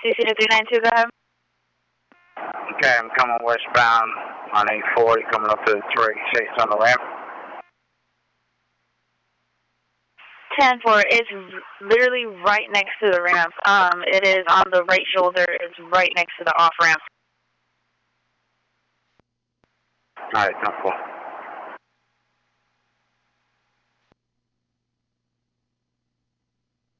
CC2392, go ahead. Okay, I'm coming westbound on 840, coming up to the 386 on the ramp. 10-4, it's literally right next to the ramp. It is on the right shoulder. It's right next to the off ramp. Alright, 10-4.